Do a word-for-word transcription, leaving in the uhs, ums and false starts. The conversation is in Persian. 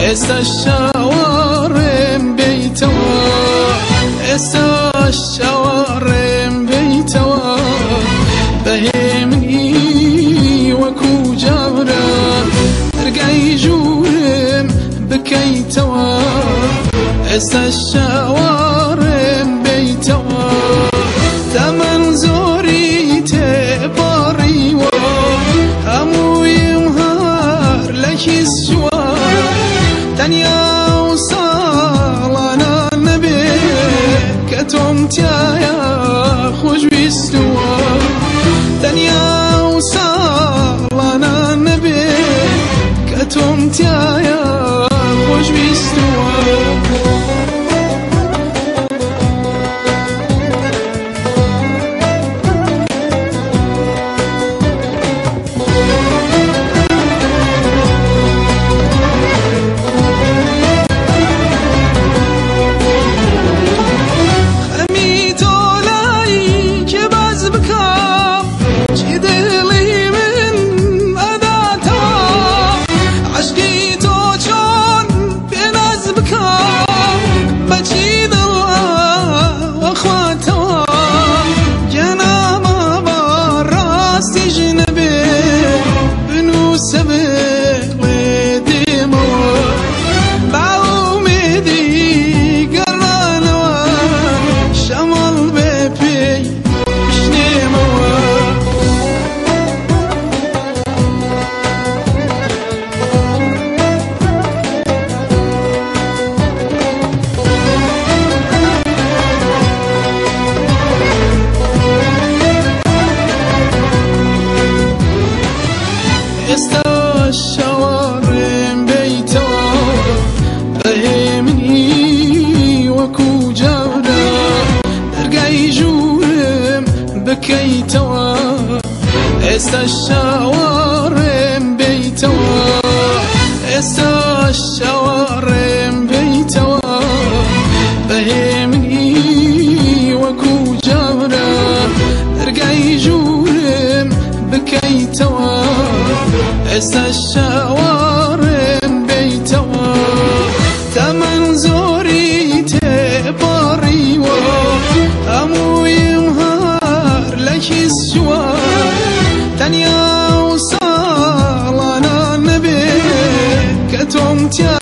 ئێستا شاوەڕێم بیتەوە ئێستا شاوەڕێم بیتەوە بەهێمنی وەکو جارە دەرگای ژوورم بکەیتەوە ئێستا شاوەڕێم بیتەوە تەمەن زۆری تێپەڕیوە هەموویم هەر لە کیس چووە تەنیا و ساڵانە نەبێ کە تۆم تایە خۆشویستووە تەنیا و ساڵانە نەبێ کە تۆم تایە خۆشویستووە ئێستا شاوەڕێم بیتەوە بەهێمنی وەکو جارە دەرگای ژوورم بکەیتەوە ئێستا شاوەڕێم بیتەوە ئێستا شاوەڕێم بیتەوە بەهێمنی وەکو جارە دەرگای ژوورم بکەیتەوە ئێستا شاوەڕێم بیتەوە تەمەن زۆری تێپەڕیوە هەموویم هەر لە کیس چووە تەنیا و ساڵانە نەبێ کە تۆم تیا